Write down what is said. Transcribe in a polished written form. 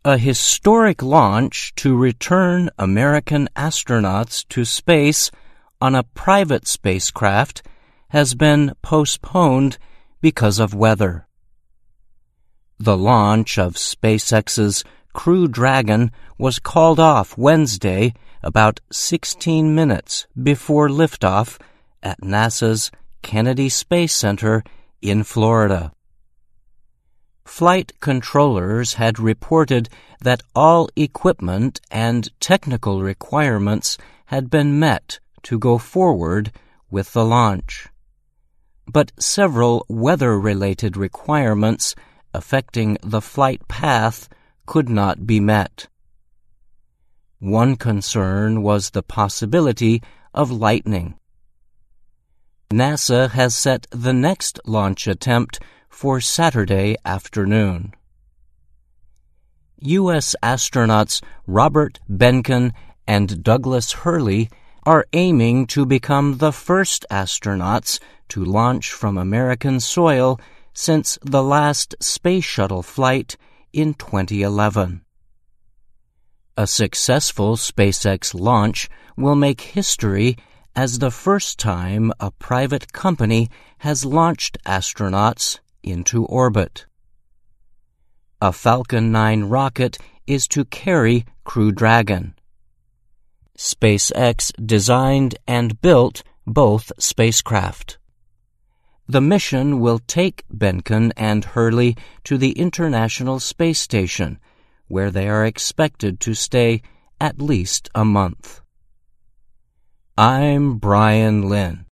A historic launch to return American astronauts to space on a private spacecraft has been postponed because of weather. The launch of SpaceX's Crew Dragon was called off Wednesday about 16 minutes before liftoff at NASA's Kennedy Space Center in Florida. Flight controllers had reported that all equipment and technical requirements had been met to go forward with the launch. But several weather-related requirements affecting the flight path could not be met. One concern was the possibility of lightning. NASA has set the next launch attempt for Saturday afternoon. U.S. astronauts Robert Behnken and Douglas Hurley are aiming to become the first astronauts to launch from American soil since the last space shuttle flight in 2011. A successful SpaceX launch will make history as the first time a private company has launched astronauts into orbit. A Falcon 9 rocket is to carry Crew Dragon. SpaceX designed and built both spacecraft. The mission will take Behnken and Hurley to the International Space Station, where they are expected to stay at least a month. I'm Brian Lynn.